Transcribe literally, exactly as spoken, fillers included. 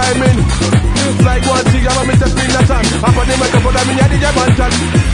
rhyming. Like one thing, I'm a Mister Spring that time. I'm on the microphone, I'm in the D J Bantan.